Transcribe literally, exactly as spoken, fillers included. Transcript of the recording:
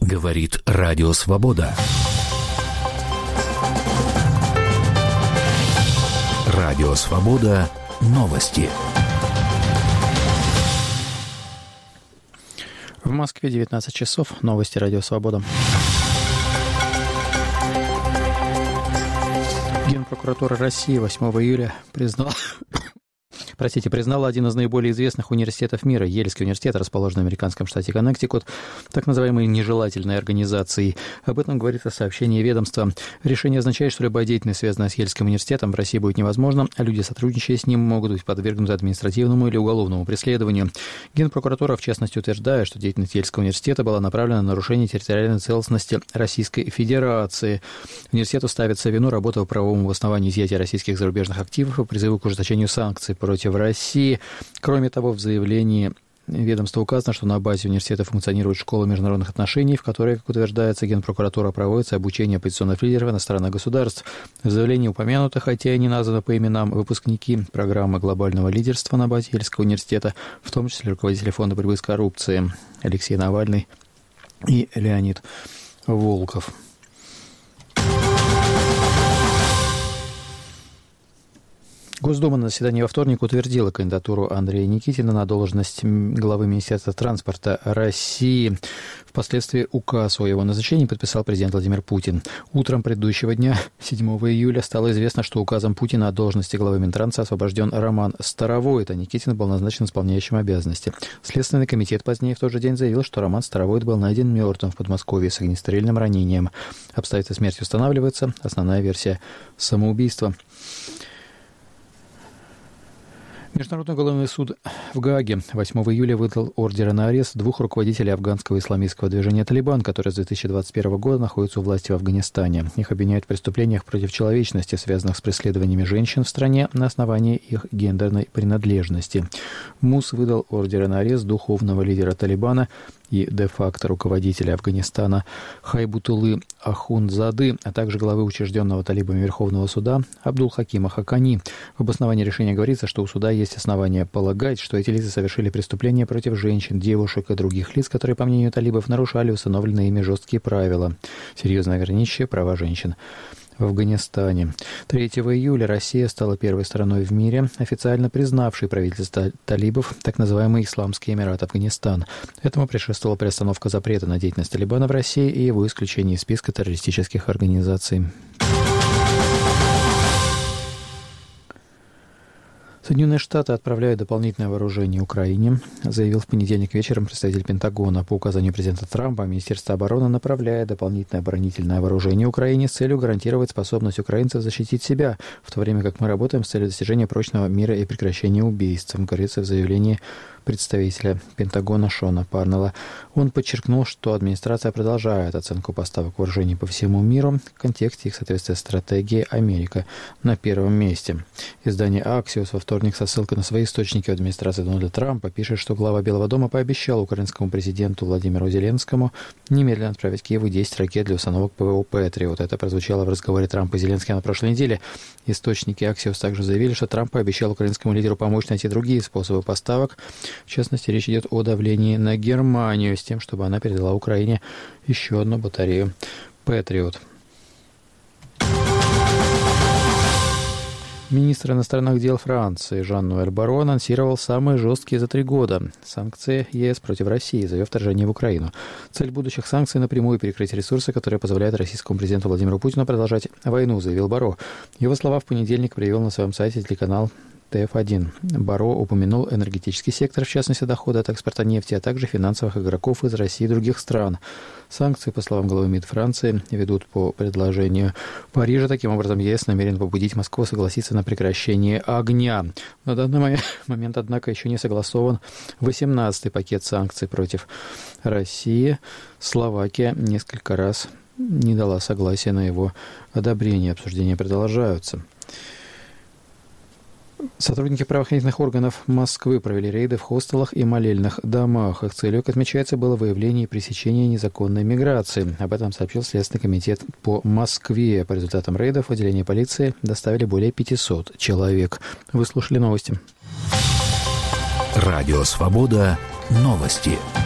Говорит Радио Свобода. Радио Свобода. Новости. В Москве девятнадцать часов. Новости Радио Свобода. Генпрокуратура России восьмого июля признала... Простите, признала один из наиболее известных университетов мира, Ельский университет, расположенный в американском штате Коннектикут, так называемой нежелательной организацией. Об этом говорится в сообщении ведомства. Решение означает, что любая деятельность, связанная с Ельским университетом, в России будет невозможна, а люди, сотрудничающие с ним, могут быть подвергнуты административному или уголовному преследованию. Генпрокуратура, в частности, утверждает, что деятельность Ельского университета была направлена на нарушение территориальной целостности Российской Федерации. Университету ставится в вину работа по правовому основанию изъятия российских зарубежных активов и призыву к ужесточению санкций против в России. Кроме того, в заявлении ведомства указано, что на базе университета функционирует школа международных отношений, в которой, как утверждается, Генпрокуратура, проводится обучение оппозиционных лидеров иностранных государств. В заявлении упомянуты, хотя и не названы по именам, выпускники программы глобального лидерства на базе Ельского университета, в том числе руководители Фонда борьбы с коррупцией Алексей Навальный и Леонид Волков. Госдума на заседании во вторник утвердила кандидатуру Андрея Никитина на должность главы Министерства транспорта России. Впоследствии указ о его назначении подписал президент Владимир Путин. Утром предыдущего дня, седьмого июля, стало известно, что указом Путина от должности главы Минтранса освобожден Роман Старовойт, а Никитин был назначен исполняющим обязанности. Следственный комитет позднее в тот же день заявил, что Роман Старовойт был найден мертвым в Подмосковье с огнестрельным ранением. Обстоятельства смерти устанавливаются. Основная версия – самоубийство. Международный уголовный суд в Гааге восьмого июля выдал ордеры на арест двух руководителей афганского исламистского движения «Талибан», которые с две тысячи двадцать первого года находятся у власти в Афганистане. Их обвиняют в преступлениях против человечности, связанных с преследованиями женщин в стране на основании их гендерной принадлежности. МУС выдал ордеры на арест духовного лидера «Талибана» и де-факто руководителя Афганистана Хайбутуллы Ахундзады, а также главы учрежденного талибами Верховного суда Абдул-Хакима Хакани. В обосновании решения говорится, что у суда есть основания полагать, что эти лица совершили преступления против женщин, девушек и других лиц, которые, по мнению талибов, нарушали установленные ими жесткие правила, серьезно ограничивающие права женщин в Афганистане. третьего июля Россия стала первой страной в мире, официально признавшей правительство талибов, так называемый Исламский Эмират Афганистан. Этому предшествовала приостановка запрета на деятельность Талибана в России и его исключение из списка террористических организаций. Соединенные Штаты отправляют дополнительное вооружение Украине, заявил в понедельник вечером представитель Пентагона. По указанию президента Трампа Министерство обороны направляет дополнительное оборонительное вооружение Украине с целью гарантировать способность украинцев защитить себя, в то время как мы работаем с целью достижения прочного мира и прекращения убийств, говорится в заявлении представителя Пентагона Шона Парнелла. Он подчеркнул, что администрация продолжает оценку поставок вооружений по всему миру в контексте их соответствия стратегии «Америка на первом месте». Издание Axios во вторник со ссылкой на свои источники в администрации Дональда Трампа пишет, что глава Белого дома пообещал украинскому президенту Владимиру Зеленскому немедленно отправить Киеву десять ракет для установок ПВО «Патриот». Это прозвучало в разговоре Трампа и Зеленского на прошлой неделе. Источники Axios также заявили, что Трамп пообещал украинскому лидеру помочь найти другие способы поставок. В частности, речь идет о давлении на Германию с тем, чтобы она передала Украине еще одну батарею «Патриот». Министр иностранных дел Франции Жан-Ноэль Барро анонсировал самые жесткие за три года санкции ЕС против России за ее вторжение в Украину. Цель будущих санкций напрямую перекрыть ресурсы, которые позволяют российскому президенту Владимиру Путину продолжать войну, заявил Барро. Его слова в понедельник привел на своем сайте телеканал Т Ф один. Барро упомянул энергетический сектор, в частности, доходы от экспорта нефти, а также финансовых игроков из России и других стран. Санкции, по словам главы МИД Франции, ведут по предложению Парижа. Таким образом, ЕС намерен побудить Москву согласиться на прекращение огня. На данный момент, однако, еще не согласован восемнадцатый пакет санкций против России. Словакия несколько раз не дала согласия на его одобрение. Обсуждения продолжаются. Сотрудники правоохранительных органов Москвы провели рейды в хостелах и молельных домах. Их целью, как отмечается, было выявление и пресечение незаконной миграции. Об этом сообщил Следственный комитет по Москве. По результатам рейдов в отделение полиции доставили более пятисот человек. Вы слушали новости. Радио «Свобода». Новости.